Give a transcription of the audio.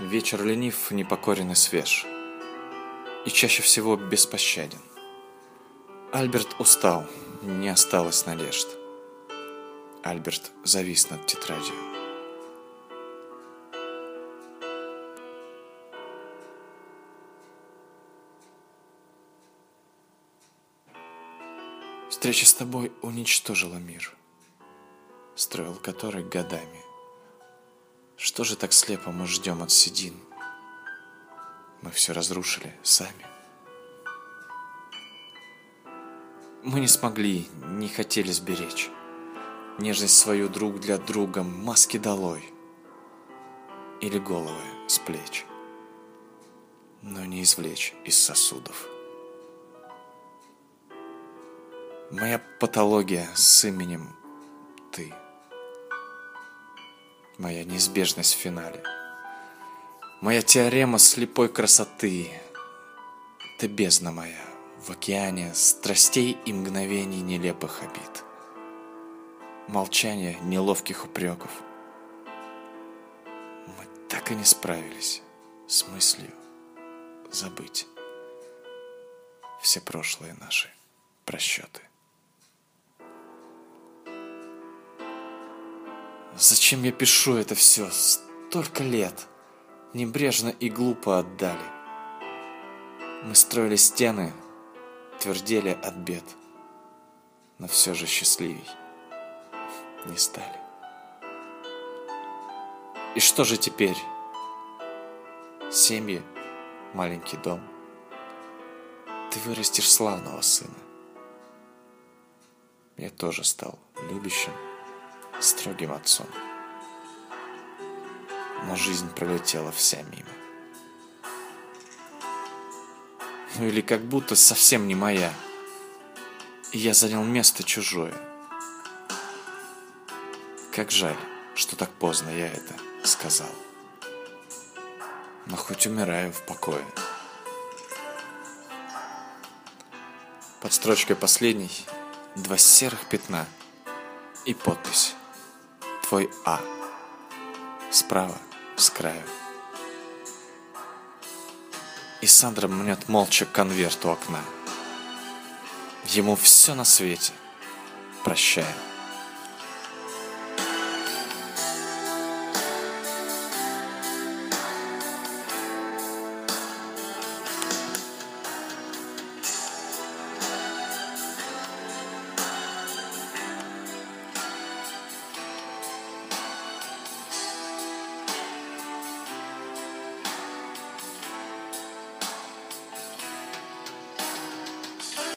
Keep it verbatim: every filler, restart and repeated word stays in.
Вечер ленив, непокорен и свеж, и чаще всего беспощаден. Альберт устал, не осталось надежд. Альберт завис над тетрадью. Встреча с тобой уничтожила мир, строил который годами. Что же так слепо мы ждем от седин? Мы все разрушили сами. Мы не смогли, не хотели сберечь нежность свою друг для друга, маски долой или головы с плеч, но не извлечь из сосудов. Моя патология с именем ты, моя неизбежность в финале, моя теорема слепой красоты, ты бездна моя в океане страстей и мгновений нелепых обид, молчание неловких упреков. Мы так и не справились с мыслью забыть все прошлые наши просчеты. Зачем я пишу это все? Столько лет небрежно и глупо отдали. Мы строили стены, твердели от бед, но все же счастливей не стали. И что же теперь? Семьи, маленький дом. Ты вырастешь славного сына. Я тоже стал любящим, строгим отцом. Но жизнь пролетела вся мимо. Ну или как будто совсем не моя, и я занял место чужое. Как жаль, что так поздно я это сказал. Но хоть умираю в покое. Под строчкой последней два серых пятна и подпись твой А. Справа, с краю. И Сандра мнет молча конверт у окна. Ему все на свете прощаю.